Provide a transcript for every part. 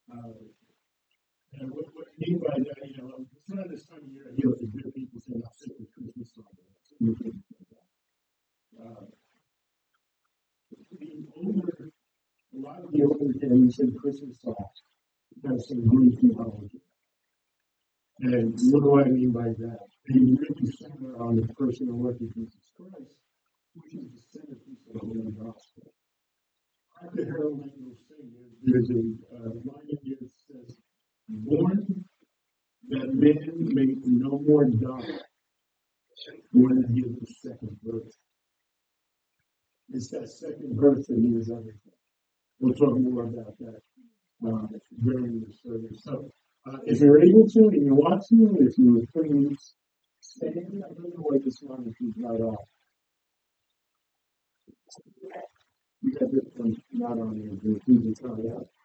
Uh, and what I mean by that, it's not this time of year I hear the people saying, I'm sick of Christmas songs. Uh, a lot of the older hymns and Christmas songs have some Greek theology. And what do I mean by that? They really center on the person and work of Jesus Christ, which is the centerpiece of the Holy Gospel. After Harold Angel sing, there's a line in here that says, born that man may no more die, born to give the second birth. It's that second birth that means everything. We'll talk more about that during the service. So, if you're able to, and you're watching, if you're please stand, I don't know why this one is not on. You got this one not on here, but you can try it out.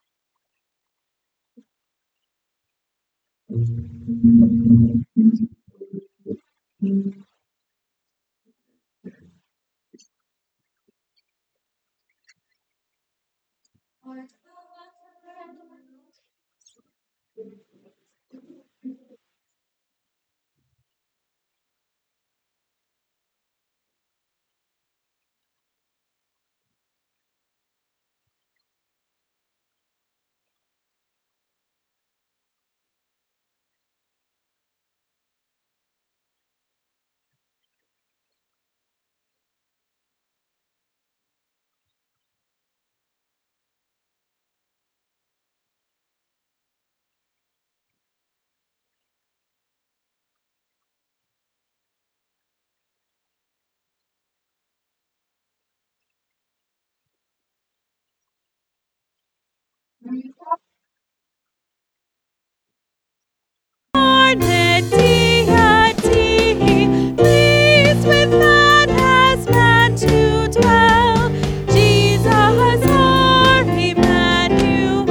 Pleased with man has man to dwell. Jesus, our Emmanuel.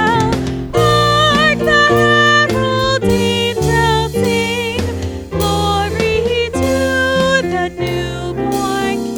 Hark the herald angels sing, glory to the newborn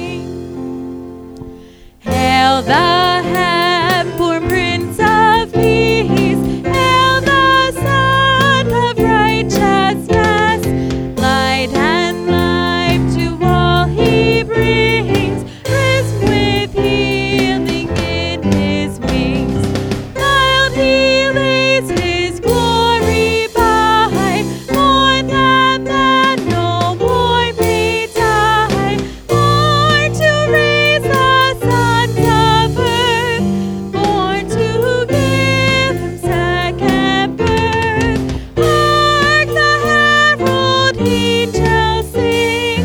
King. Hail the heaven-born Prince of Peace. Hail the Son of Righteousness. Light and life to all he brings. Risen with healing in his wings. Mild he lays his glory by. Born that man no more may die. Born to raise the sons of earth. Born to give him second birth. Hark the herald angels sing,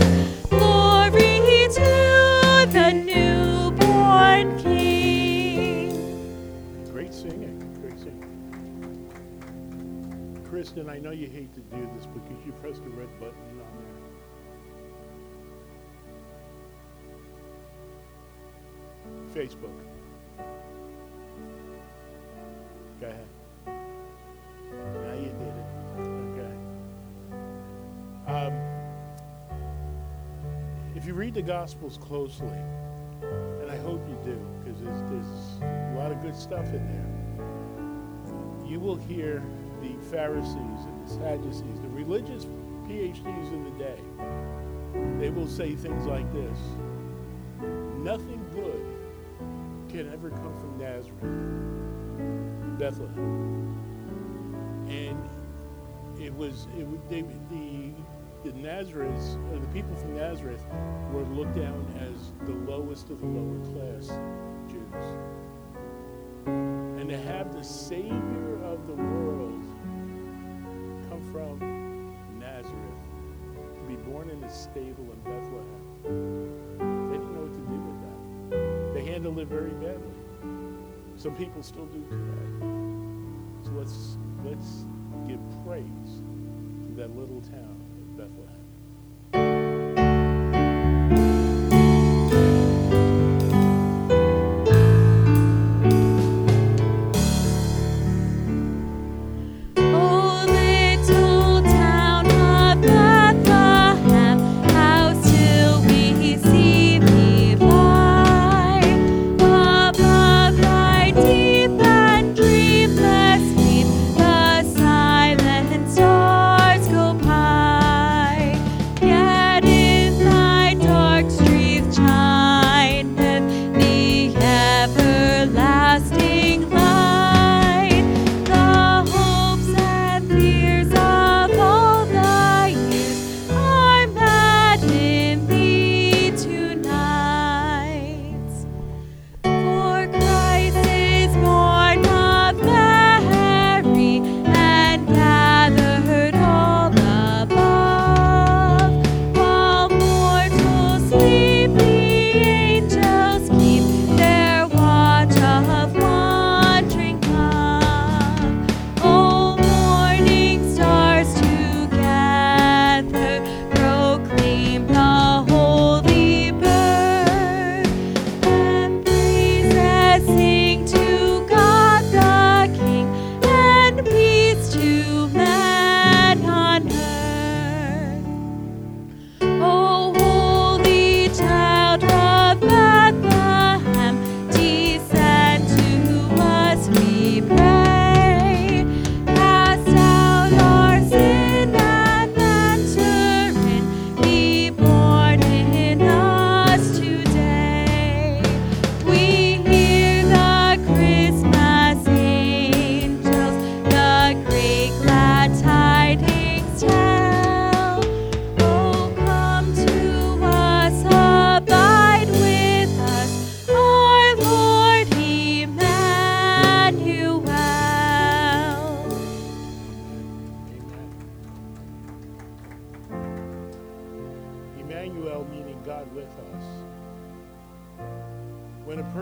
glory to the newborn King. Great singing, great singing. Kristen, I know you hate to do this because you pressed the red button on there. Facebook. Go ahead. Now you did it. Okay. If you read the Gospels closely, and I hope you do, because there's a lot of good stuff in there, you will hear the Pharisees and the Sadducees, the religious PhDs in the day. They will say things like this: nothing good can ever come from Nazareth, Bethlehem. And the Nazareth, or the people from Nazareth, were looked down as the lowest of the lower class Jews. And to have the Savior of the world come from Nazareth, to be born in a stable in Bethlehem, they didn't know what to do with that. They handled it very badly. Some people still do today. So let's give praise to that little town of Bethlehem. Above thy deep and dreamless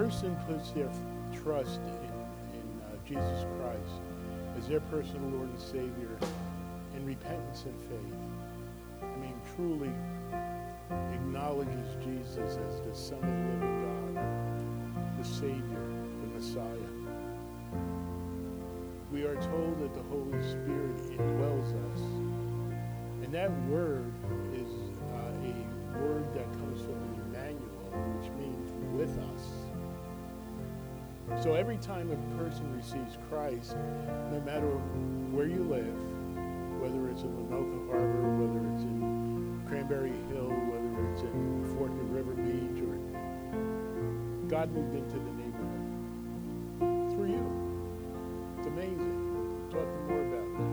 person puts their trust in Jesus Christ as their personal Lord and Savior in repentance and faith, I mean, truly acknowledges Jesus as the Son of the living God, the Savior, the Messiah. We are told that the Holy Spirit indwells us. And that word is a word that comes from Emmanuel, which means with us. So every time a person receives Christ, no matter where you live, whether it's in Lenoka Harbor, whether it's in Cranberry Hill, whether it's in Fort New River Beach, or God moved into the neighborhood through you. It's amazing. Talking more about that.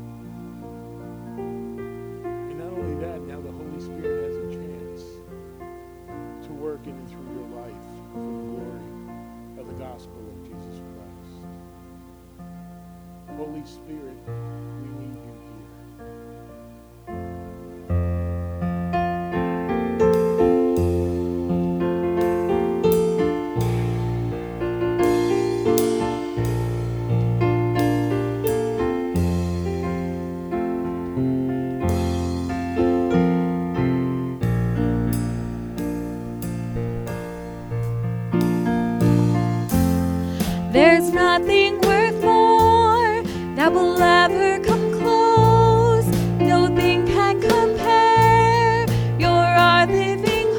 And not only that, now the Holy Spirit has a chance to work in and through your life for the glory of the gospel of Jesus Christ. Holy Spirit, we need you here. There's nothing worth more that will ever come close. Nothing can compare. You're our living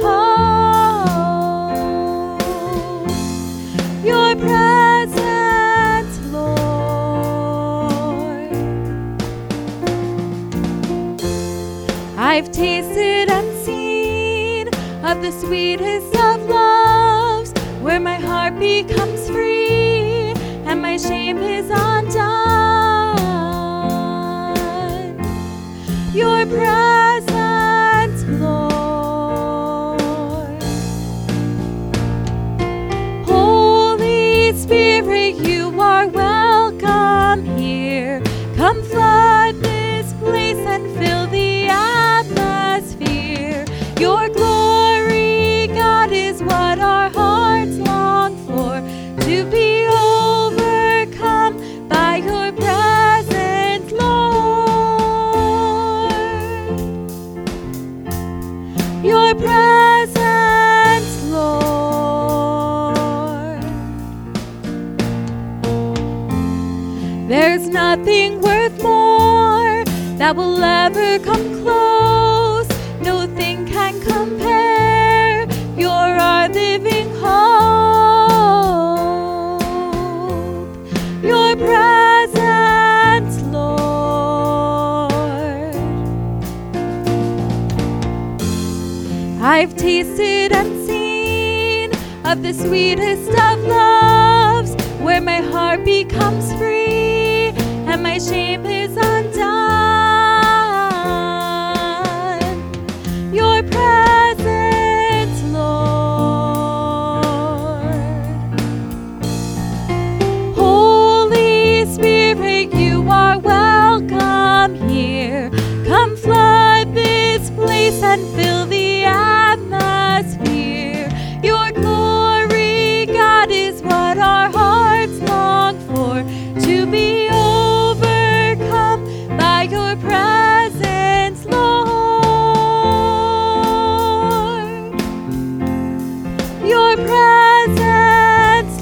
hope. Your presence, Lord. I've tasted and seen of the sweetest of loves, where my heart becomes free and my shame is undone. Your presence, Lord. Holy Spirit, you are welcome here. Come flood this place and fill the atmosphere. Your glory, God, is what our hearts long for, to be overcome by your presence, Lord. Your presence, Lord. There's nothing worth more that will ever come close. Nothing can compare. You're our living hope. Your presence, Lord. I've tasted and seen of the sweetest of loves, where my heart becomes free and my shame is undone. Your presence, Lord. Holy Spirit, you are welcome here. Come flood this place and fill the atmosphere. Your glory, God, is what our hearts long for, to be overcome by your presence, Lord. Your presence,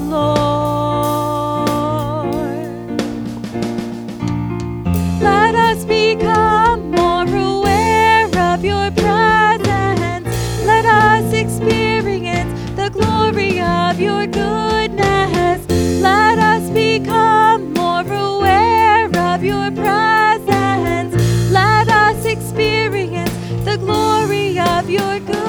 Lord. Let us become more aware of your presence. Let us experience the glory of your goodness. Let us become more aware of your presence. Let us experience the glory of your goodness.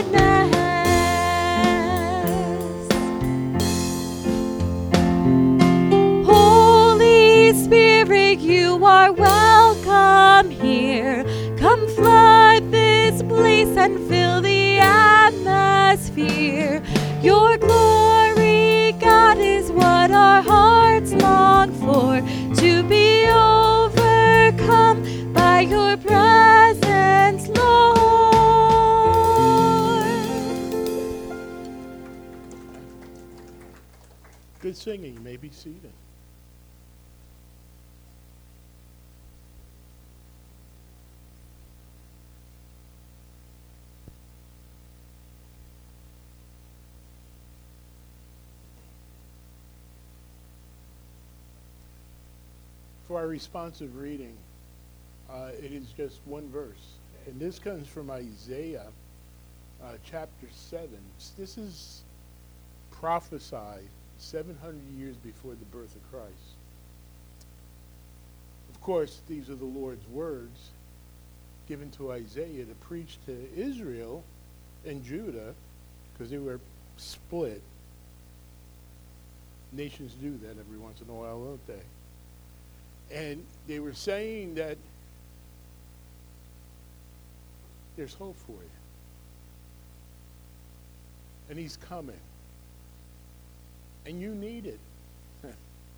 Holy Spirit, you are welcome here. Come flood this place and fill the atmosphere. Your glory, God, is what our hearts long for, to be overcome by your presence, Lord. singing, you may be seated. For our responsive reading, it is just one verse. And this comes from Isaiah chapter 7. This is prophesied 700 years before the birth of Christ. Of course, these are the Lord's words given to Isaiah to preach to Israel and Judah, because they were split. Nations do that every once in a while, don't they? And they were saying that there's hope for you. And he's coming. And you need it. The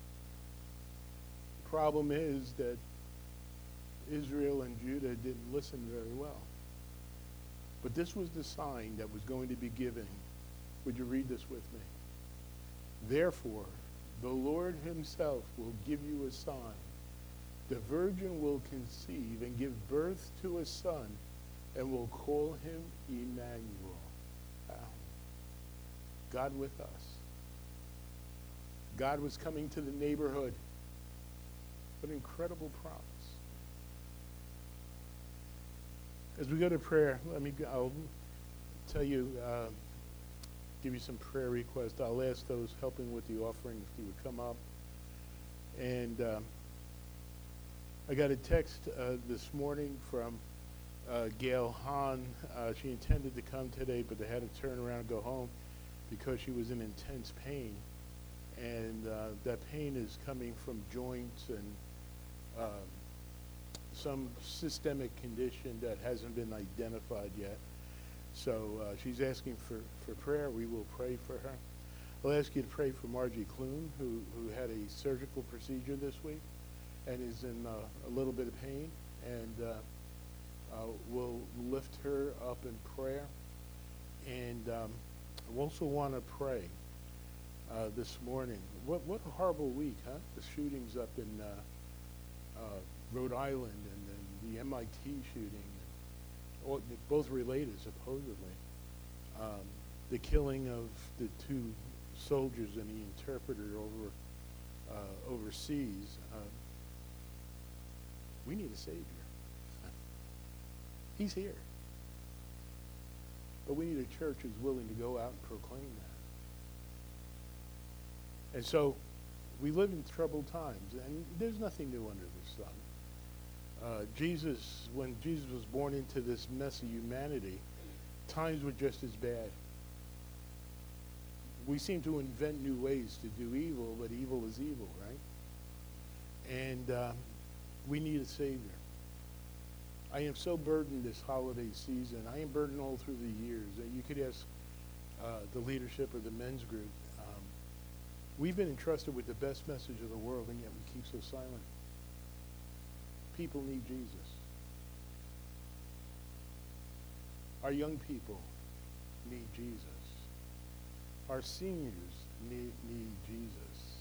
problem is that Israel and Judah didn't listen very well. But this was the sign that was going to be given. Would you read this with me? Therefore, the Lord himself will give you a sign. The virgin will conceive and give birth to a son, and will call him Emmanuel. God with us. God was coming to the neighborhood. What an incredible promise. As we go to prayer, I'll tell you, give you some prayer requests. I'll ask those helping with the offering if you would come up. And I got a text this morning from Gail Hahn. She intended to come today, but they had to turn around and go home because she was in intense pain. And that pain is coming from joints and some systemic condition that hasn't been identified yet. So she's asking for prayer. We will pray for her. I'll ask you to pray for Margie Clune, who had a surgical procedure this week and is in a little bit of pain. And we'll lift her up in prayer. And I also want to pray this morning. What a horrible week, huh? The shootings up in Rhode Island and then the MIT shooting, both related supposedly. The killing of the two soldiers and the interpreter overseas. We need a Savior. He's here. But we need a church who's willing to go out and proclaim that. And so we live in troubled times, and there's nothing new under the sun. When Jesus was born into this mess of humanity, times were just as bad. We seem to invent new ways to do evil, but evil is evil, right? And we need a Savior. I am so burdened this holiday season. I am burdened all through the years. You could ask the leadership of the men's group. We've been entrusted with the best message of the world, and yet we keep so silent. People need Jesus. Our young people need Jesus. Our seniors need Jesus.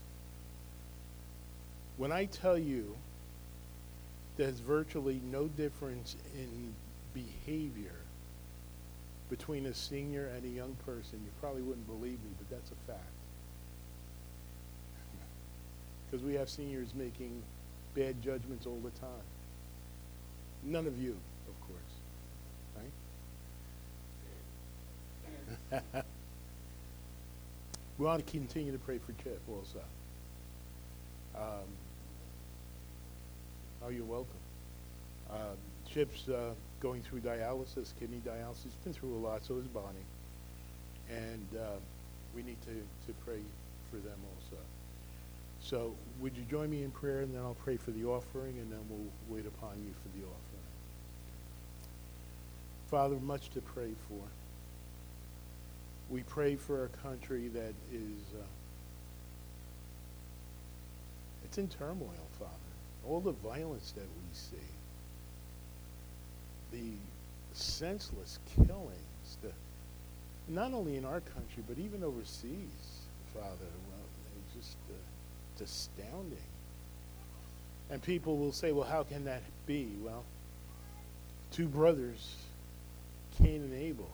When I tell you there's virtually no difference in behavior between a senior and a young person, you probably wouldn't believe me, but that's a fact. Because we have seniors making bad judgments all the time. None of you, of course, right? We want to continue to pray for Chip also. Oh, you're welcome. Chip's going through dialysis, kidney dialysis. He's been through a lot, so is Bonnie. And we need to pray for them also. So would you join me in prayer, and then I'll pray for the offering, and then we'll wait upon you for the offering. Father, much to pray for. We pray for a country that is, it's in turmoil, Father. All the violence that we see, the senseless killings, not only in our country, but even overseas, Father. Well, just it's astounding. And people will say, well, how can that be? Well, two brothers, Cain and Abel.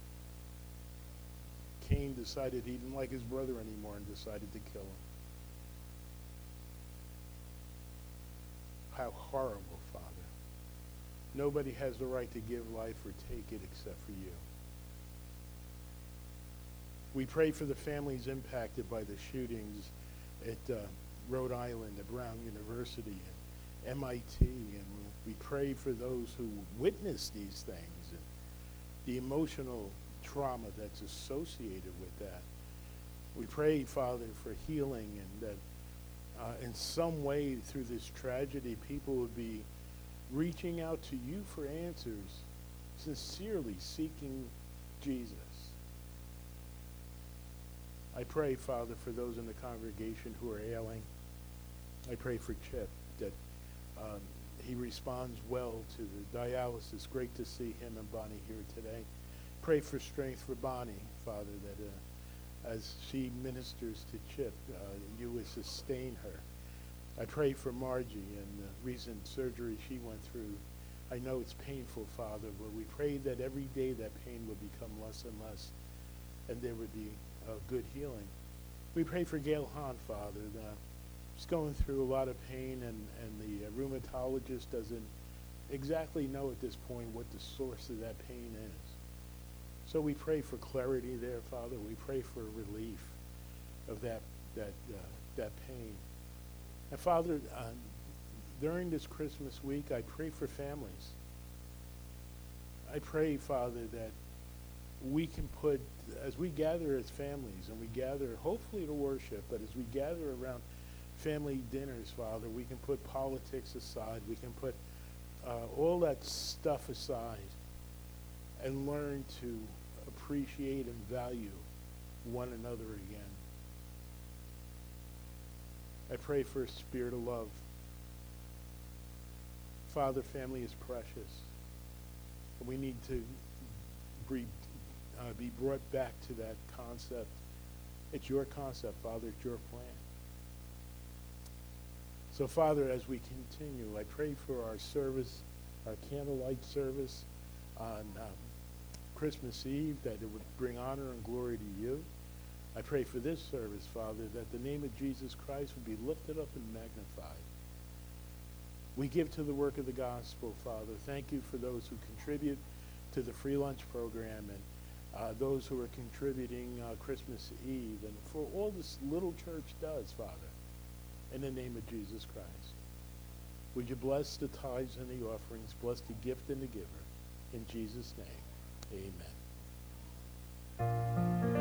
Cain decided he didn't like his brother anymore and decided to kill him. How horrible, Father. Nobody has the right to give life or take it except for you. We pray for the families impacted by the shootings at Rhode Island, at Brown University, and MIT, and we pray for those who witness these things and the emotional trauma that's associated with that. We pray, Father, for healing, and that in some way through this tragedy, people would be reaching out to you for answers, sincerely seeking Jesus. I pray, Father, for those in the congregation who are ailing. I pray for Chip, that he responds well to the dialysis. Great to see him and Bonnie here today. Pray for strength for Bonnie, Father, that as she ministers to Chip, you would sustain her. I pray for Margie and the recent surgery she went through. I know it's painful, Father, but we pray that every day that pain would become less and less, and there would be good healing. We pray for Gail Hahn, Father. She's going through a lot of pain, and the rheumatologist doesn't exactly know at this point what the source of that pain is. So we pray for clarity there, Father. We pray for relief of that pain. And Father, during this Christmas week, I pray for families. I pray, Father, that we can put, as we gather as families, and we gather hopefully to worship, but as we gather around family dinners, Father, we can put politics aside. We can put all that stuff aside and learn to appreciate and value one another again. I pray for a spirit of love. Father, family is precious. And we need to be brought back to that concept. It's your concept, Father. It's your plan. So, Father, as we continue, I pray for our service, our candlelight service on Christmas Eve, that it would bring honor and glory to you. I pray for this service, Father, that the name of Jesus Christ would be lifted up and magnified. We give to the work of the gospel, Father. Thank you for those who contribute to the free lunch program, and those who are contributing Christmas Eve, and for all this little church does, Father, in the name of Jesus Christ. Would you bless the tithes and the offerings, bless the gift and the giver. In Jesus' name, amen.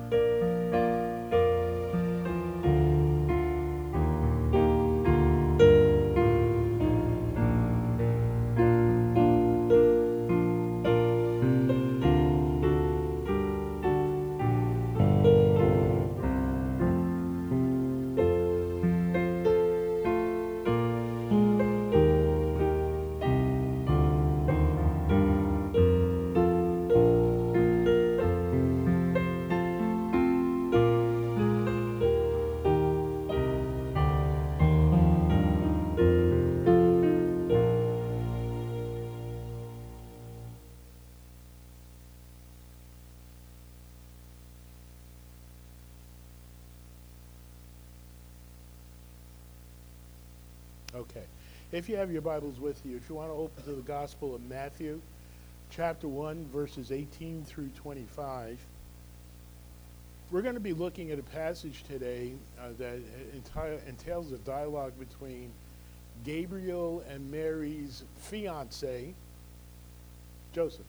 Okay. If you have your Bibles with you, if you want to open to the Gospel of Matthew, chapter 1, verses 18 through 25, we're going to be looking at a passage today that entails a dialogue between Gabriel and Mary's fiancé, Joseph.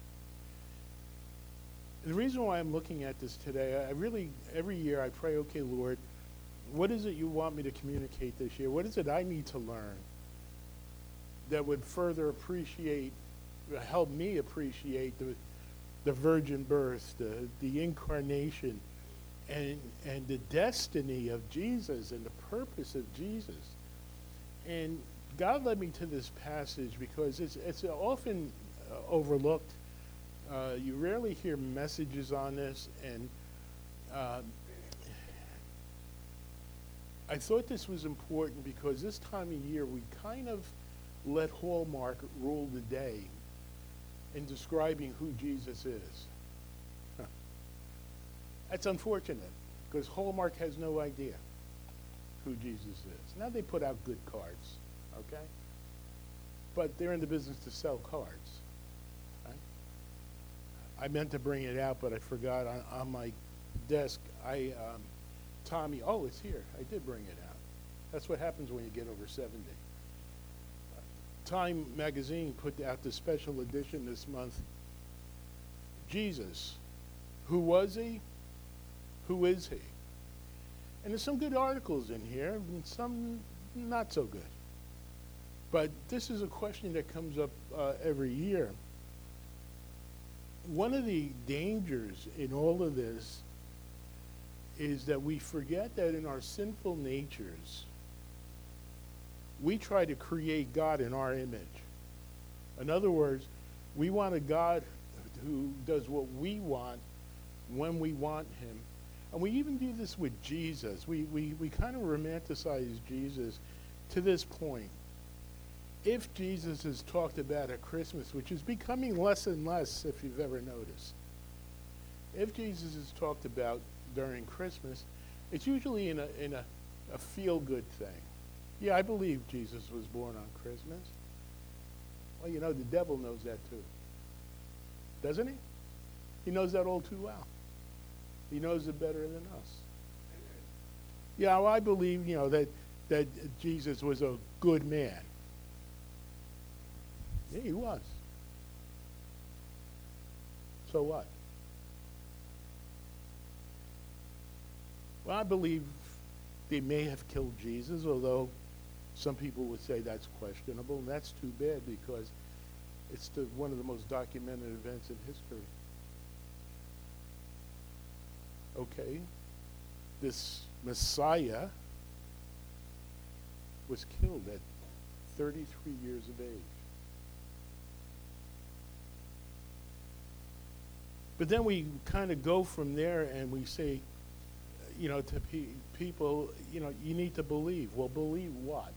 The reason why I'm looking at this today, every year I pray, okay, Lord, what is it you want me to communicate this year? What is it I need to learn that would further help me appreciate the virgin birth, the incarnation, and the destiny of Jesus and the purpose of Jesus? And God led me to this passage because it's often overlooked. You rarely hear messages on this, and I thought this was important because this time of year we kind of let Hallmark rule the day in describing who Jesus is. That's unfortunate because Hallmark has no idea who Jesus is. Now they put out good cards, okay? But they're in the business to sell cards. Right? I meant to bring it out, but I forgot on my desk. Tommy, oh, it's here. I did bring it out. That's what happens when you get over 70. Time magazine put out the special edition this month. Jesus, who was he? Who is he? And there's some good articles in here, and some not so good. But this is a question that comes up every year. One of the dangers in all of this is that we forget that in our sinful natures, we try to create God in our image. In other words, we want a God who does what we want when we want him. And we even do this with Jesus. We kind of romanticize Jesus to this point. If Jesus is talked about at Christmas, which is becoming less and less if you've ever noticed, if Jesus is talked about during Christmas, it's usually in a feel-good thing. Yeah, I believe Jesus was born on Christmas. Well, you know, the devil knows that too. Doesn't he? He knows that all too well. He knows it better than us. Yeah, well, I believe, you know, that Jesus was a good man. Yeah, he was. So what? Well, I believe they may have killed Jesus, although some people would say that's questionable, and that's too bad because it's one of the most documented events in history. Okay, this Messiah was killed at 33 years of age. But then we kind of go from there and we say, you know, to people, you know, you need to believe. Well, believe what?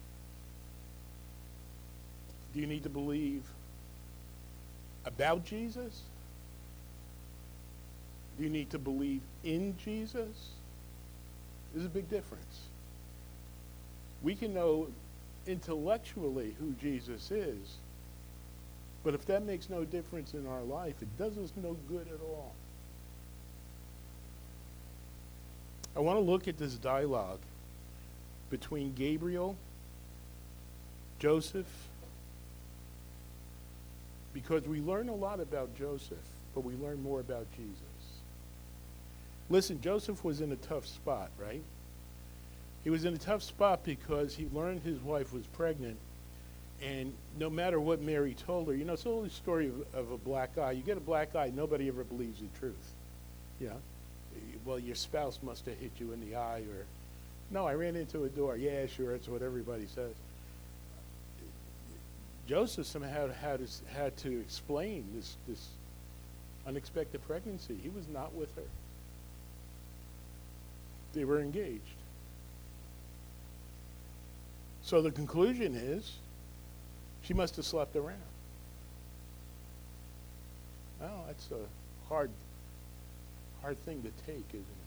Do you need to believe about Jesus? Do you need to believe in Jesus? There's a big difference. We can know intellectually who Jesus is, but if that makes no difference in our life, it does us no good at all. I want to look at this dialogue between Gabriel, Joseph, because we learn a lot about Joseph, but we learn more about Jesus. Listen, Joseph was in a tough spot, right? He was in a tough spot because he learned his wife was pregnant, and no matter what Mary told her, you know, it's the old story of a black eye. You get a black eye, nobody ever believes the truth. You know, well, your spouse must have hit you in the eye, or, no, I ran into a door. Yeah, sure, it's what everybody says. Joseph somehow had to explain this unexpected pregnancy. He was not with her. They were engaged. So the conclusion is, she must have slept around. Well, that's a hard thing to take, isn't it?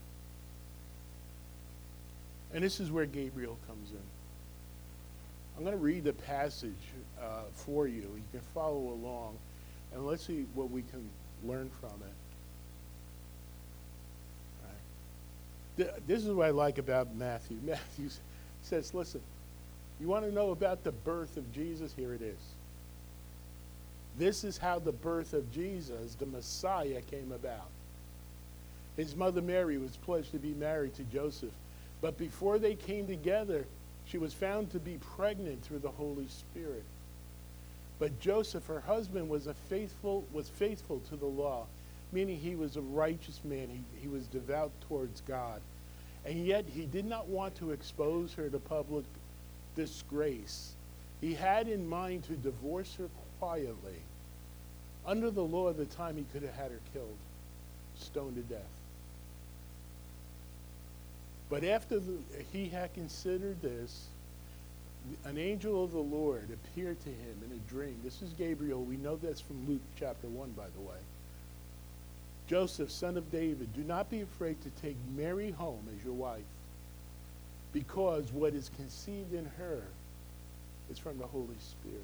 And this is where Gabriel comes in. I'm going to read the passage for you. You can follow along, and let's see what we can learn from it. This is what I like about Matthew. Matthew says, listen, you want to know about the birth of Jesus? Here it is. This is how the birth of Jesus, the Messiah, came about. His mother Mary was pledged to be married to Joseph. But before they came together, she was found to be pregnant through the Holy Spirit. But Joseph, her husband, was faithful to the law, meaning he was a righteous man. He was devout towards God. And yet he did not want to expose her to public disgrace. He had in mind to divorce her quietly. Under the law of the time, he could have had her killed, stoned to death. But after he had considered this, an angel of the Lord appeared to him in a dream. This is Gabriel. We know that's from Luke chapter 1, by the way. Joseph, son of David, do not be afraid to take Mary home as your wife, because what is conceived in her is from the Holy Spirit.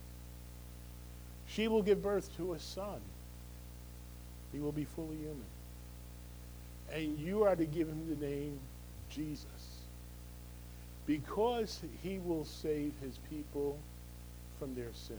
She will give birth to a son. He will be fully human. And you are to give him the name Jesus, because he will save his people from their sins.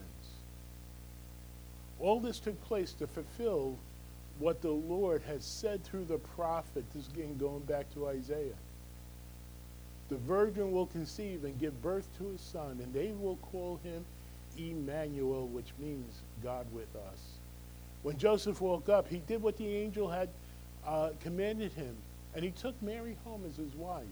All this took place to fulfill what the Lord has said through the prophet. This is again going back to Isaiah. The virgin will conceive and give birth to a son, and they will call him Emmanuel, which means God with us. When Joseph woke up, he did what the angel had commanded him, and he took Mary home as his wife.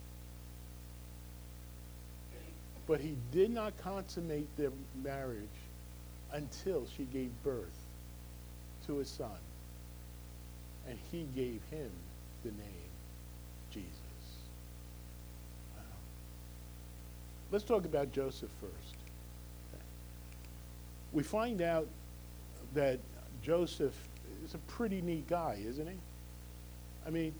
But he did not consummate their marriage until she gave birth to a son, and he gave him the name Jesus. Let's talk about Joseph first. Okay. We find out that Joseph is a pretty neat guy, isn't he? I mean,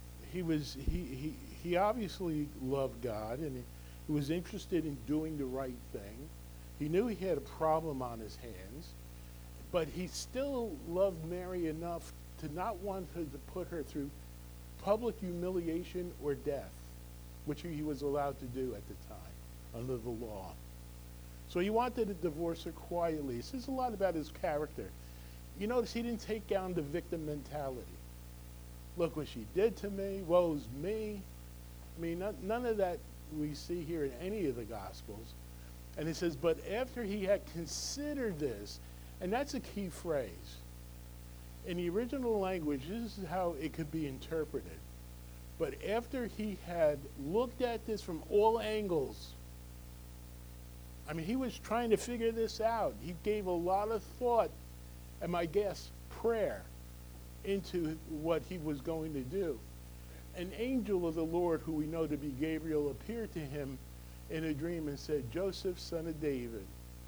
he obviously loved God, and he was interested in doing the right thing. He knew he had a problem on his hands, but he still loved Mary enough to not want to put her through public humiliation or death, which he was allowed to do at the time under the law. So he wanted to divorce her quietly. It says a lot about his character. You notice he didn't take on the victim mentality. Look what she did to me, woe's me. I mean, none of that we see here in any of the Gospels. And it says, but after he had considered this, and that's a key phrase. In the original language, this is how it could be interpreted. But after he had looked at this from all angles, I mean, he was trying to figure this out. He gave a lot of thought, and my guess, prayer, into what he was going to do. An angel of the Lord, who we know to be Gabriel, appeared to him in a dream and said, Joseph, son of David.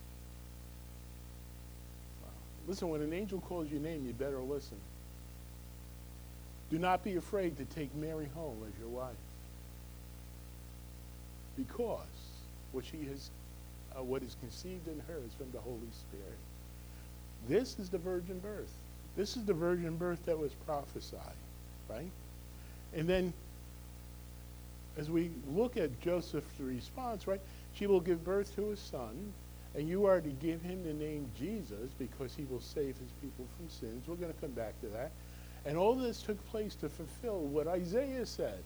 Wow. Listen, when an angel calls your name, you better listen. Do not be afraid to take Mary home as your wife, because what is conceived in her is from the Holy Spirit. This is the virgin birth. This is the virgin birth that was prophesied, right? And then, as we look at Joseph's response, right, she will give birth to a son, and you are to give him the name Jesus, because he will save his people from sins. We're going to come back to that. And all this took place to fulfill what Isaiah said.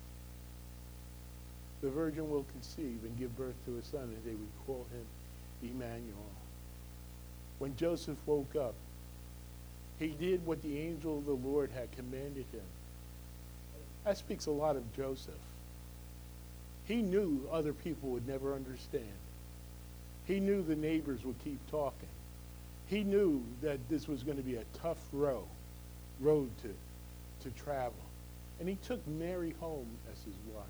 The virgin will conceive and give birth to a son, and they would call him Emmanuel. When Joseph woke up, he did what the angel of the Lord had commanded him. That speaks a lot of Joseph. He knew other people would never understand. He knew the neighbors would keep talking. He knew that this was going to be a tough road to travel. And he took Mary home as his wife.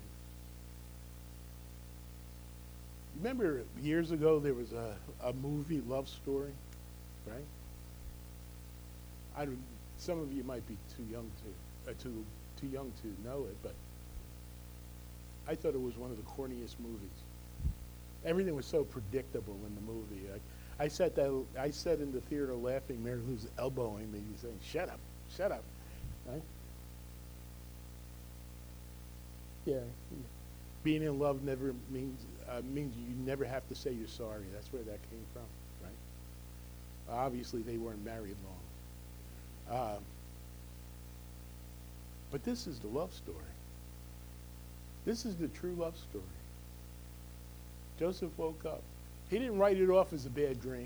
Remember years ago there was a movie, Love Story, right? Some of you might be too young to know it, but I thought it was one of the corniest movies. Everything was so predictable in the movie. I sat in the theater laughing. Mary Lou's elbowing me, saying, "Shut up," right? Yeah. Being in love never means you never have to say you're sorry. That's where that came from, right? Obviously, they weren't married long. But this is the love story. This is the true love story. Joseph woke up. He didn't write it off as a bad dream.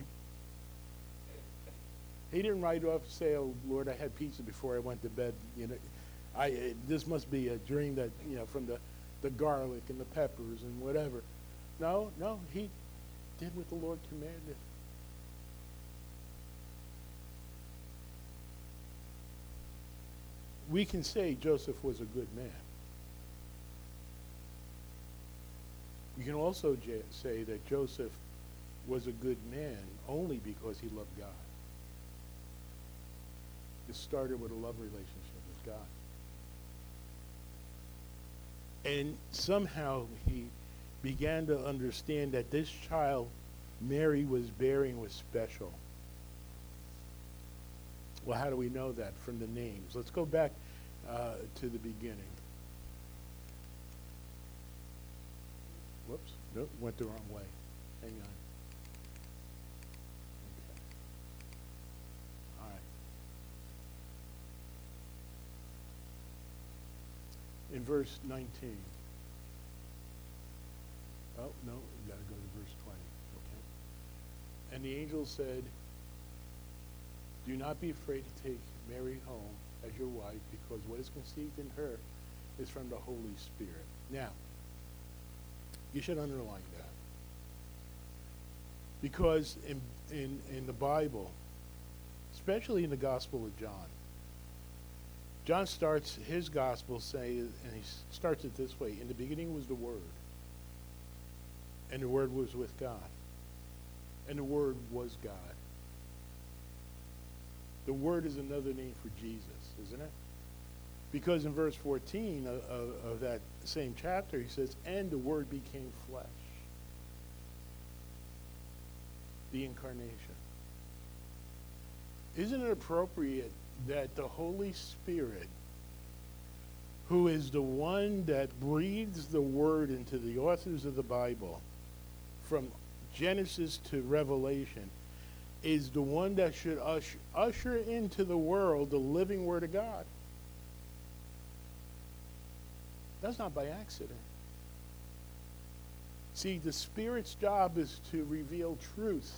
He didn't write it off and say, "Oh Lord, I had pizza before I went to bed. You know, this must be a dream that, you know, from the garlic and the peppers and whatever." No, he did what the Lord commanded. We can say Joseph was a good man. You can also say that Joseph was a good man only because he loved God. It started with a love relationship with God. And somehow he began to understand that this child Mary was bearing was special. Well, how do we know that? From the names. Let's go back to the beginning. Whoops. Nope, went the wrong way. Hang on. Okay. All right. In verse 19. Oh, no, you got to go to verse 20. Okay. And the angel said, "Do not be afraid to take Mary home as your wife, because what is conceived in her is from the Holy Spirit." Now, you should underline that. Because in the Bible, especially in the Gospel of John, John starts his gospel saying, and he starts it this way: in the beginning was the Word, and the Word was with God, and the Word was God. The Word is another name for Jesus, isn't it? Because in verse 14 of that same chapter, he says, "And the Word became flesh." The incarnation. Isn't it appropriate that the Holy Spirit, who is the one that breathes the Word into the authors of the Bible, from Genesis to Revelation, is the one that should usher into the world the living Word of God? That's not by accident. See, the Spirit's job is to reveal truth.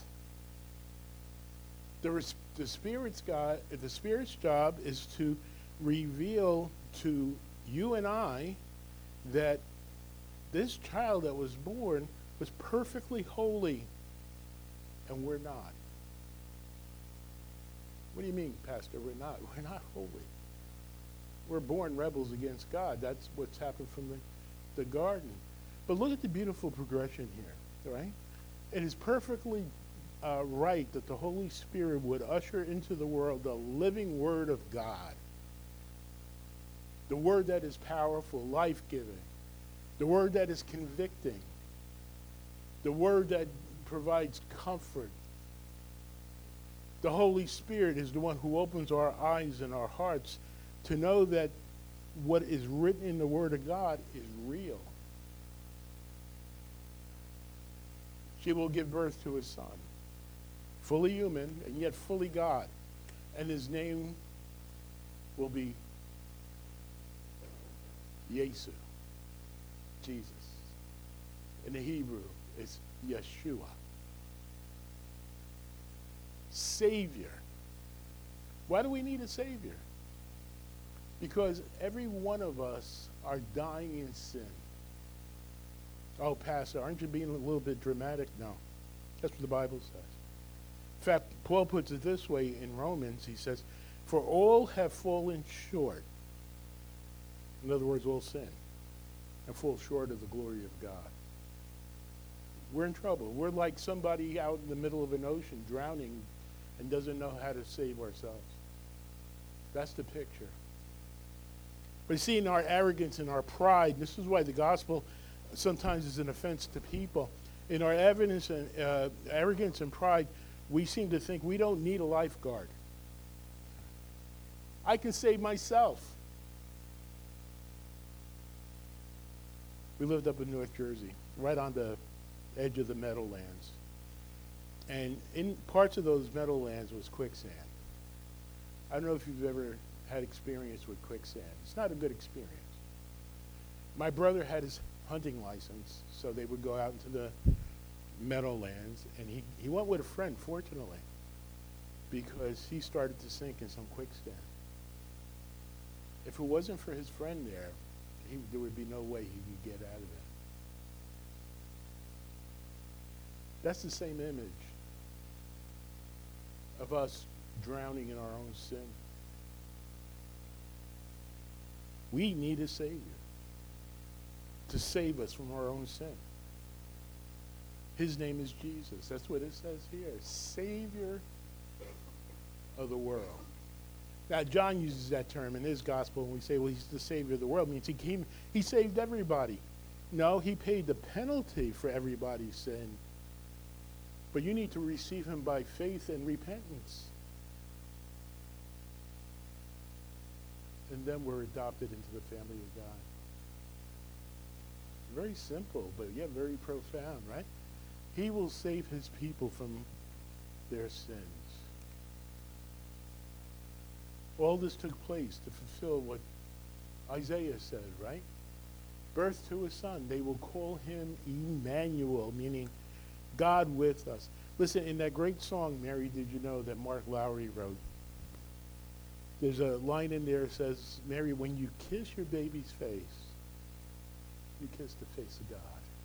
The Spirit's job is to reveal to you and I that this child that was born was perfectly holy, and we're not. What do you mean, Pastor? We're not. We're not holy. We're born rebels against God. That's what's happened from the garden. But look at the beautiful progression here, right? It is perfectly right that the Holy Spirit would usher into the world the living Word of God. The Word that is powerful, life-giving. The Word that is convicting. The Word that provides comfort. The Holy Spirit is the one who opens our eyes and our hearts to know that what is written in the Word of God is real. She will give birth to a son, fully human and yet fully God. And his name will be Yesu, Jesus. In the Hebrew, it's Yeshua. Savior. Why do we need a Savior? Because every one of us are dying in sin. Oh, Pastor, aren't you being a little bit dramatic? No. That's what the Bible says. In fact, Paul puts it this way in Romans. He says, "For all have fallen short." In other words, all sin and fall short of the glory of God. We're in trouble. We're like somebody out in the middle of an ocean drowning and doesn't know how to save ourselves. That's the picture. But you see, in our arrogance and our pride, this is why the gospel sometimes is an offense to people. In our arrogance and pride, we seem to think we don't need a lifeguard. I can save myself. We lived up in North Jersey, right on the edge of the Meadowlands. And in parts of those Meadowlands was quicksand. I don't know if you've ever had experience with quicksand. It's not a good experience. My brother had his hunting license, so they would go out into the Meadowlands, and he went with a friend, fortunately, because he started to sink in some quicksand. If it wasn't for his friend there, there would be no way he could get out of it. That's the same image of us drowning in our own sin. We need a Savior to save us from our own sin. His name is Jesus. That's what it says here. Savior of the world. Now, John uses that term in his gospel, and we say, well, he's the Savior of the world. It means he saved everybody. No, he paid the penalty for everybody's sin. But you need to receive him by faith and repentance. And then we're adopted into the family of God. Very simple, but yet very profound, right? He will save his people from their sins. All this took place to fulfill what Isaiah said, right? Birth to a son. They will call him Emmanuel, meaning God with us. Listen, in that great song, Mary, did you know, that Mark Lowry wrote? There's a line in there that says, Mary, when you kiss your baby's face, you kiss the face of God.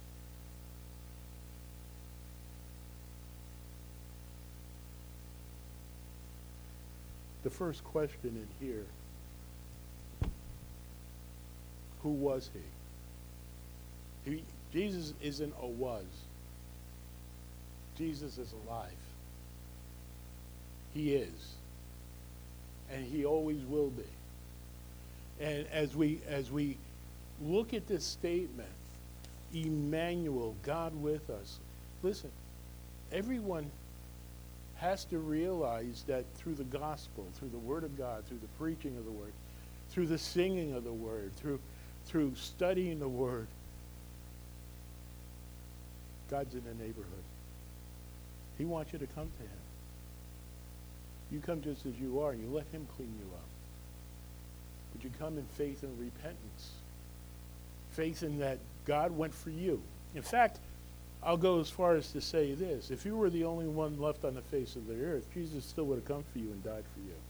The first question in here, who was he? Jesus isn't a was. Jesus is alive. He is. And he always will be. And as we look at this statement, Emmanuel, God with us, listen, everyone has to realize that through the gospel, through the word of God, through the preaching of the word, through the singing of the word, through studying the word, God's in the neighborhood. He wants you to come to him. You come just as you are, and you let him clean you up. But you come in faith and repentance. Faith in that God went for you. In fact, I'll go as far as to say this. If you were the only one left on the face of the earth, Jesus still would have come for you and died for you.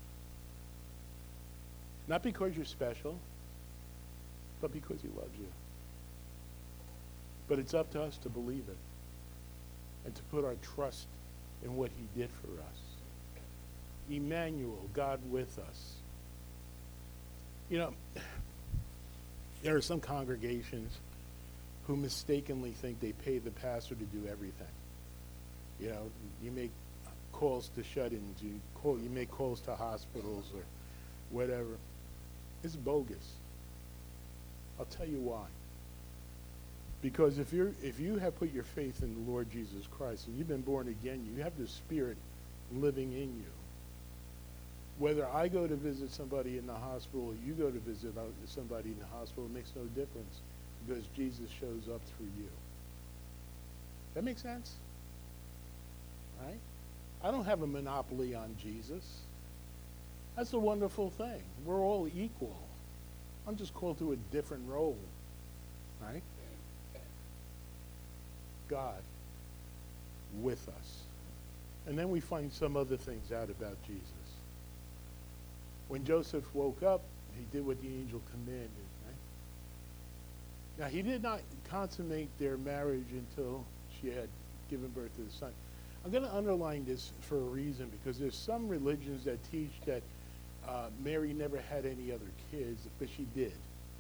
Not because you're special, but because he loves you. But it's up to us to believe it and to put our trust in what he did for us. Emmanuel, God with us. You know, there are some congregations who mistakenly think they pay the pastor to do everything. You know, you make calls to shut-ins, you make calls to hospitals or whatever. It's bogus. I'll tell you why. Because if you have put your faith in the Lord Jesus Christ and you've been born again, you have the Spirit living in you. Whether I go to visit somebody in the hospital or you go to visit somebody in the hospital, it makes no difference because Jesus shows up through you. That makes sense? Right? I don't have a monopoly on Jesus. That's a wonderful thing. We're all equal. I'm just called to a different role. Right? God with us. And then we find some other things out about Jesus. When Joseph woke up, he did what the angel commanded, right? Now, he did not consummate their marriage until she had given birth to the son. I'm going to underline this for a reason, because there's some religions that teach that Mary never had any other kids, but she did.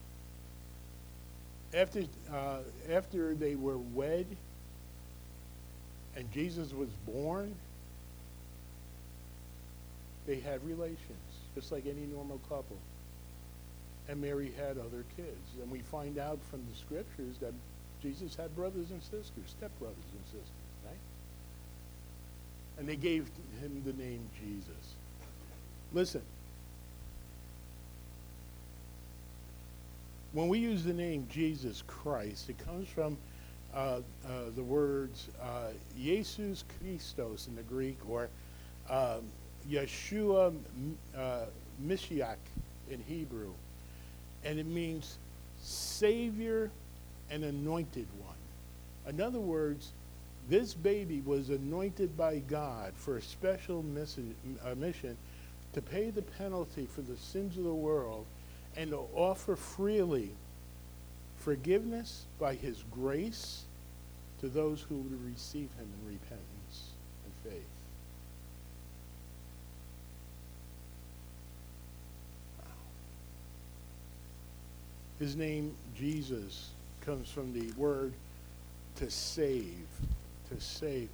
After they were wed and Jesus was born, they had relations, just like any normal couple. And Mary had other kids. And we find out from the scriptures that Jesus had brothers and sisters, stepbrothers and sisters, right? And they gave him the name Jesus. Listen, when we use the name Jesus Christ, it comes from the words Jesus Christos in the Greek, or Yeshua Mashiach in Hebrew. And it means Savior and Anointed One. In other words, this baby was anointed by God for a special mission to pay the penalty for the sins of the world and to offer freely forgiveness by his grace to those who would receive him in repentance and faith. His name, Jesus, comes from the word to save, to save.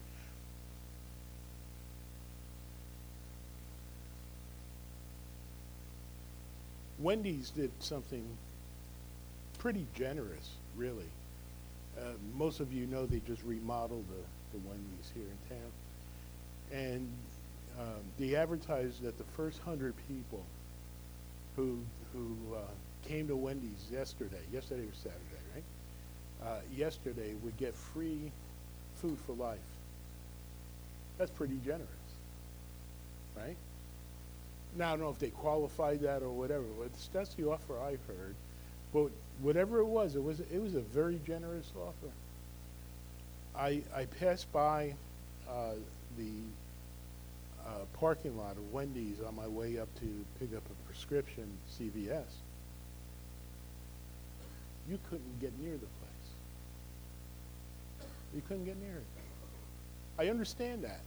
Wendy's did something pretty generous, really. Most of you know they just remodeled the Wendy's here in town. And they advertised that the first 100 people who came to Wendy's yesterday was Saturday, right? Yesterday would get free food for life. That's pretty generous, right? Now, I don't know if they qualified that or whatever, but that's the offer I heard. But whatever it was a very generous offer. I passed by the parking lot of Wendy's on my way up to pick up a prescription CVS. You couldn't get near the place. You couldn't get near it. I understand that.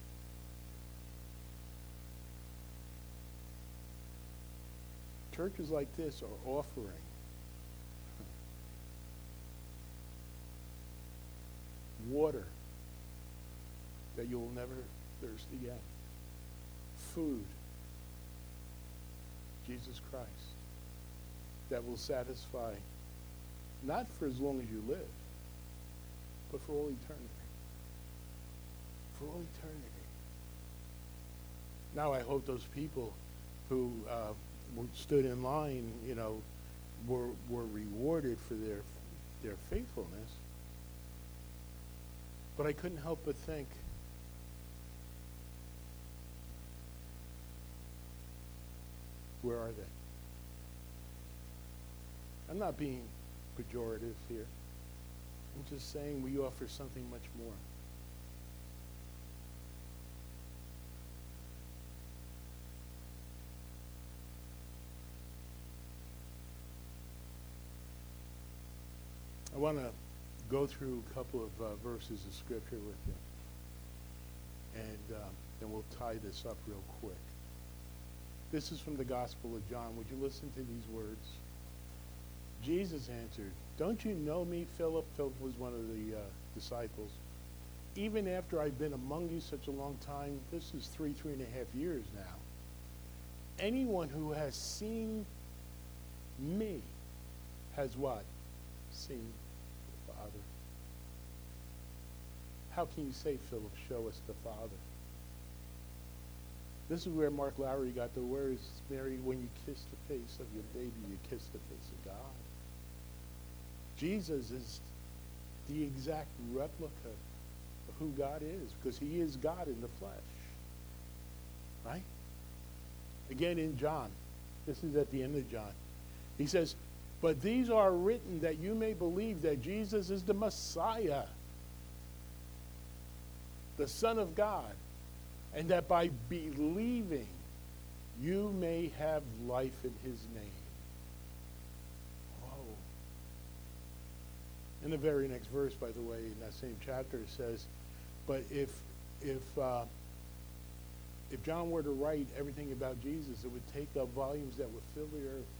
Churches like this are offering water that you will never thirst again. Food, Jesus Christ, that will satisfy not for as long as you live, but for all eternity. For all eternity. Now I hope those people who stood in line, were rewarded for their faithfulness. But I couldn't help but think, where are they? I'm not being pejorative here. I'm just saying we offer something much more. I want to go through a couple of verses of Scripture with you. And then we'll tie this up real quick. This is from the Gospel of John. Would you listen to these words? Jesus answered, "Don't you know me, Philip?" Philip was one of the disciples. "Even after I've been among you such a long time," this is 3.5 years now, "anyone who has seen me has" what? "Seen the Father." How can you say, Philip, show us the Father? This is where Mark Lowry got the words, "Mary, when you kiss the face of your baby, you kiss the face of God." Jesus is the exact replica of who God is, because he is God in the flesh. Right? Again in John, this is at the end of John, he says, "But these are written that you may believe that Jesus is the Messiah, the Son of God, and that by believing you may have life in his name." Whoa. In the very next verse, by the way, in that same chapter, it says, "But if John were to write everything about Jesus, it would take up volumes that would fill the earth."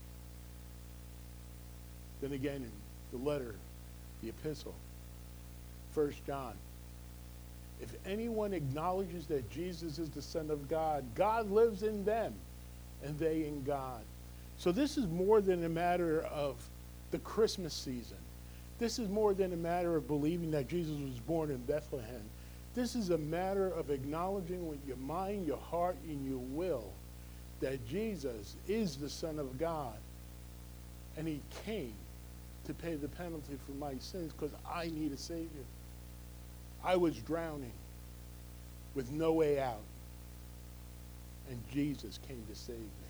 Then again, in the letter, the epistle, 1 John, "If anyone acknowledges that Jesus is the Son of God, God lives in them, and they in God." So this is more than a matter of the Christmas season. This is more than a matter of believing that Jesus was born in Bethlehem. This is a matter of acknowledging with your mind, your heart, and your will that Jesus is the Son of God, and he came to pay the penalty for my sins because I need a Savior. I was drowning with no way out, and Jesus came to save me.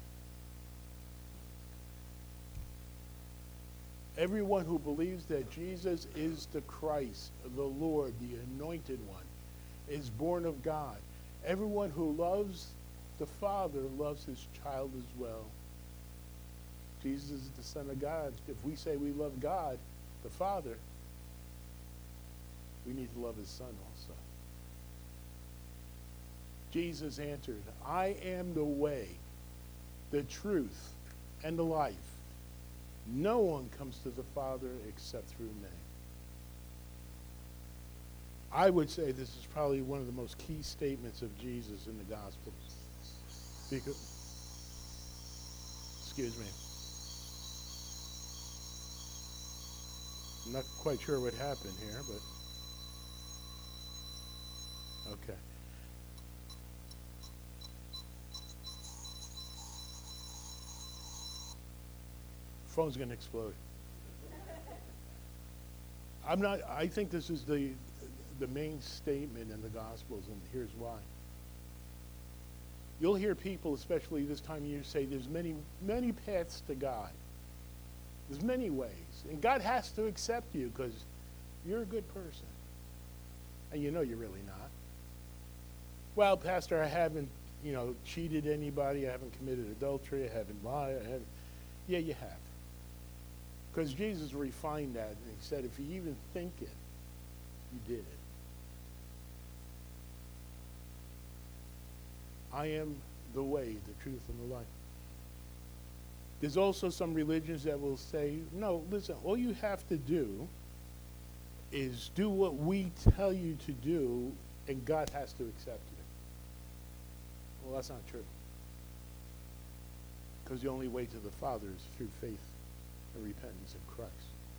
Everyone who believes that Jesus is the Christ, the Lord, the Anointed One, is born of God. Everyone who loves the Father loves his child as well. Jesus is the Son of God. If we say we love God, the Father, we need to love his Son also. Jesus answered, "I am the way, the truth, and the life. No one comes to the Father except through me." I would say this is probably one of the most key statements of Jesus in the Gospels. Because, excuse me. I'm not quite sure what happened here, but okay. Phone's going to explode. I think this is the main statement in the Gospels, and here's why. You'll hear people, especially this time of year, say there's many, many paths to God. There's many ways. And God has to accept you because you're a good person. And you know you're really not. Well, Pastor, I haven't, cheated anybody. I haven't committed adultery. I haven't lied. Yeah, you have. Because Jesus refined that, and he said, if you even think it, you did it. I am the way, the truth, and the life. There's also some religions that will say, no, listen, all you have to do is do what we tell you to do, and God has to accept you. Well, that's not true. Because the only way to the Father is through faith and repentance in Christ.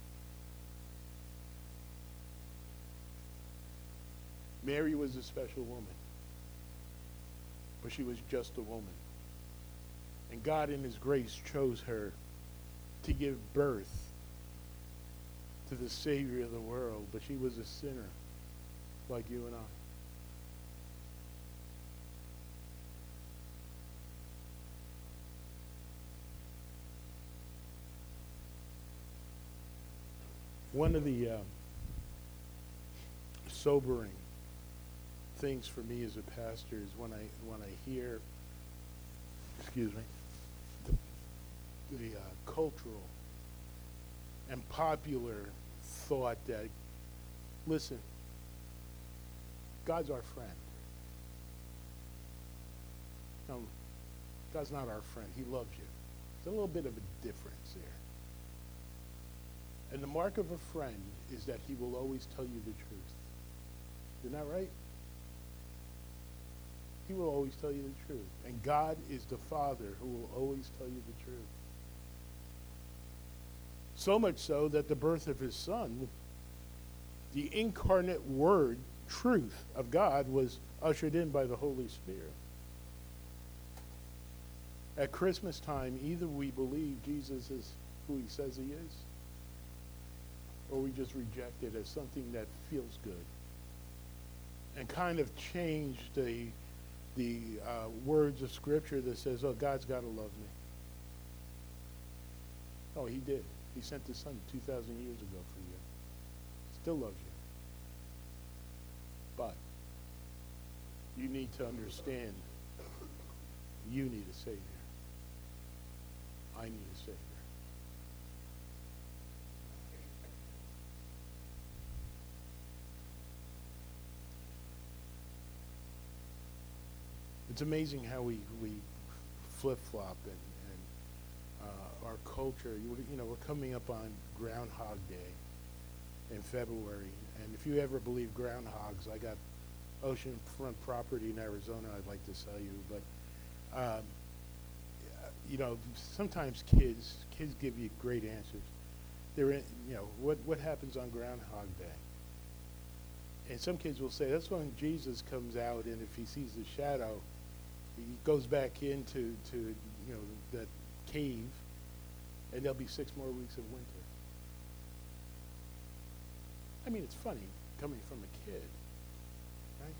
Mary was a special woman, but she was just a woman. And God in his grace chose her to give birth to the Savior of the world, but she was a sinner like you and I. One of the sobering things for me as a pastor is when I hear, the cultural and popular thought that, listen, God's our friend. No, God's not our friend. He loves you. There's a little bit of a difference there. And the mark of a friend is that he will always tell you the truth. Isn't that right? He will always tell you the truth. And God is the Father who will always tell you the truth. So much so that the birth of his Son, the incarnate word, truth of God, was ushered in by the Holy Spirit. At Christmas time, either we believe Jesus is who he says he is, or we just reject it as something that feels good and kind of change the words of Scripture that says, oh, God's got to love me. Oh, he did. He sent his Son 2,000 years ago for you. Still loves you. But you need to understand you need a Savior. I need a Savior. It's amazing how we flip-flop and our culture. We're coming up on Groundhog Day in February, and if you ever believe groundhogs, I got oceanfront property in Arizona I'd like to sell you, but sometimes kids give you great answers. They're in, what happens on Groundhog Day? And some kids will say that's when Jesus comes out, and if he sees the shadow, he goes back into that cave, and there'll be 6 more weeks of winter. I mean, it's funny coming from a kid, right?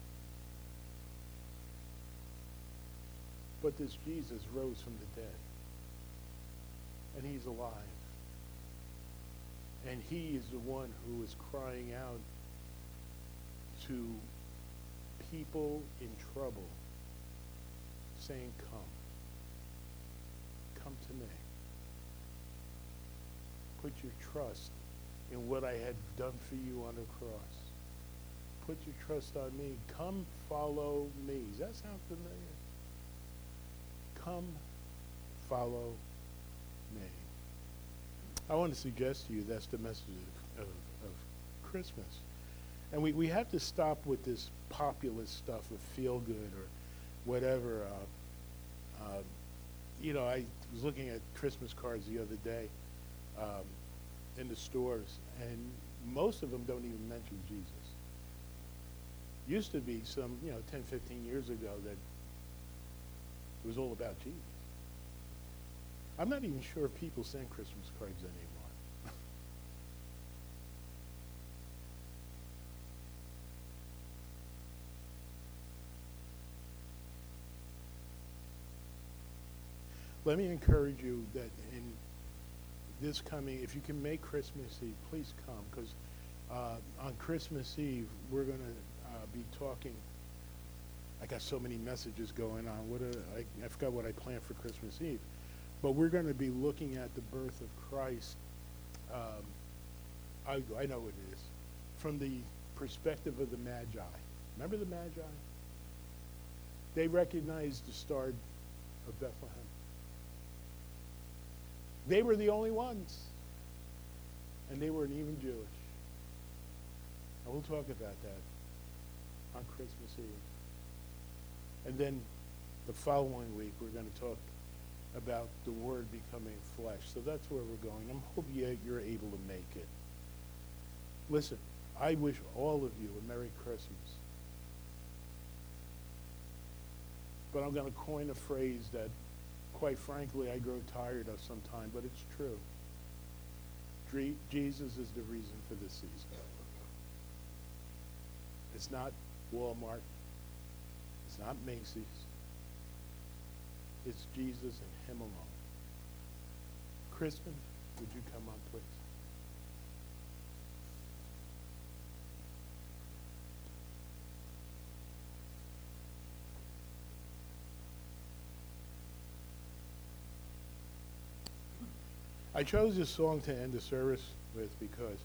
But this Jesus rose from the dead, and he's alive. And he is the one who is crying out to people in trouble, saying, come to me. Put your trust in what I had done for you on the cross. Put your trust on me. Come follow me. Does that sound familiar? Come follow me. I want to suggest to you that's the message of Christmas. And we have to stop with this populist stuff of feel good or whatever. I was looking at Christmas cards the other day in the stores, and most of them don't even mention Jesus. Used to be some, 10, 15 years ago that it was all about Jesus. I'm not even sure if people send Christmas cards anymore. Let me encourage you that in this coming, if you can make Christmas Eve, please come, because on Christmas Eve, we're going to be talking. I got so many messages going on. I forgot what I planned for Christmas Eve. But we're going to be looking at the birth of Christ. I know what it is. From the perspective of the Magi. Remember the Magi? They recognized the star of Bethlehem. They were the only ones. And they weren't even Jewish. And we'll talk about that on Christmas Eve. And then the following week, we're going to talk about the Word becoming flesh. So that's where we're going. I hope you're able to make it. Listen, I wish all of you a Merry Christmas. But I'm going to coin a phrase that, quite frankly, I grow tired of sometimes, but it's true. Jesus is the reason for this season. It's not Walmart. It's not Macy's. It's Jesus and him alone. Crispin, would you come up, please? I chose this song to end the service with because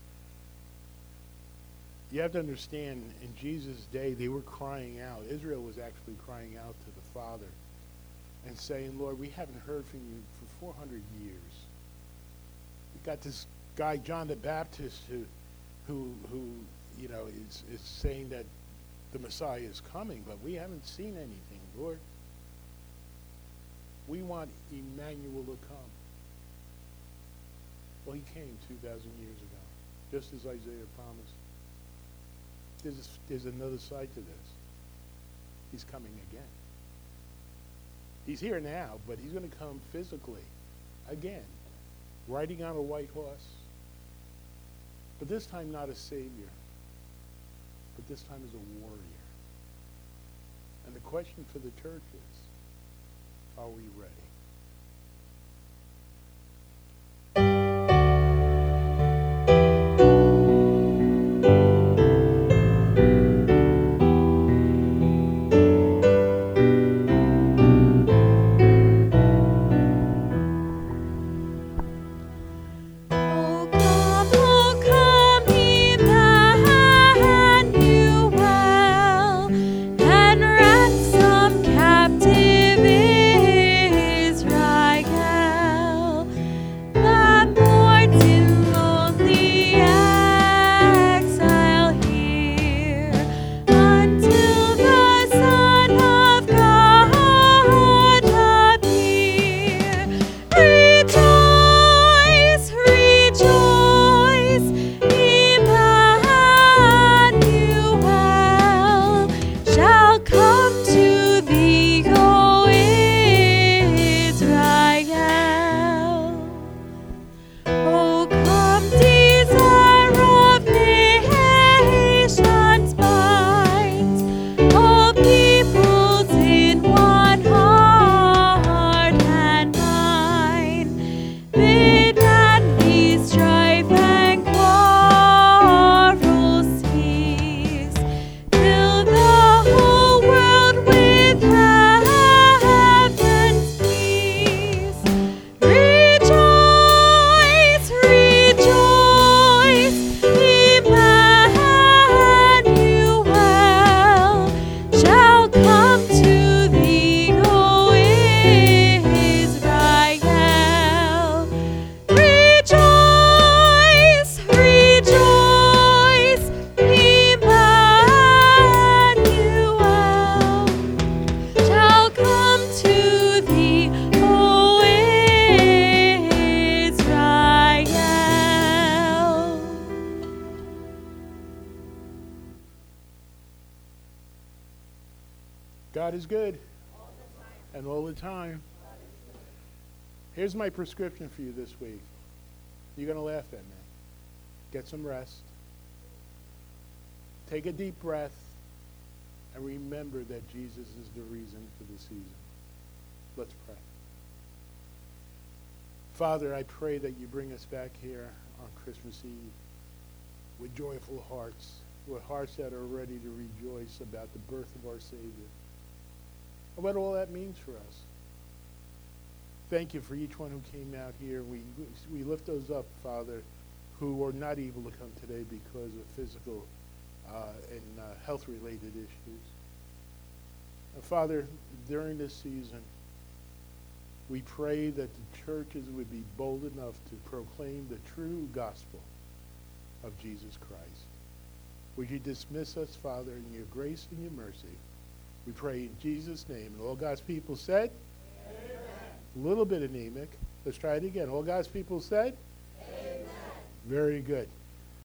you have to understand, in Jesus' day, they were crying out. Israel was actually crying out to the Father and saying, Lord, we haven't heard from you for 400 years. We got this guy, John the Baptist, who is saying that the Messiah is coming, but we haven't seen anything, Lord. We want Emmanuel to come. Well, he came 2,000 years ago, just as Isaiah promised. There's another side to this. He's coming again. He's here now, but he's going to come physically again, riding on a white horse. But this time not a savior, but this time as a warrior. And the question for the church is, are we ready? And ransom captive Israel. God is good. And all the time. Here's my prescription for you this week. You're going to laugh at me. Get some rest. Take a deep breath. And remember that Jesus is the reason for the season. Let's pray. Father, I pray that you bring us back here on Christmas Eve with joyful hearts, with hearts that are ready to rejoice about the birth of our Savior and what all that means for us. Thank you for each one who came out here. We lift those up, Father, who are not able to come today because of physical and health-related issues. And Father, during this season, we pray that the churches would be bold enough to proclaim the true gospel of Jesus Christ. Would you dismiss us, Father, in your grace and your mercy? We pray in Jesus' name. And all God's people said? Amen. A little bit anemic. Let's try it again. All God's people said? Amen. Very good.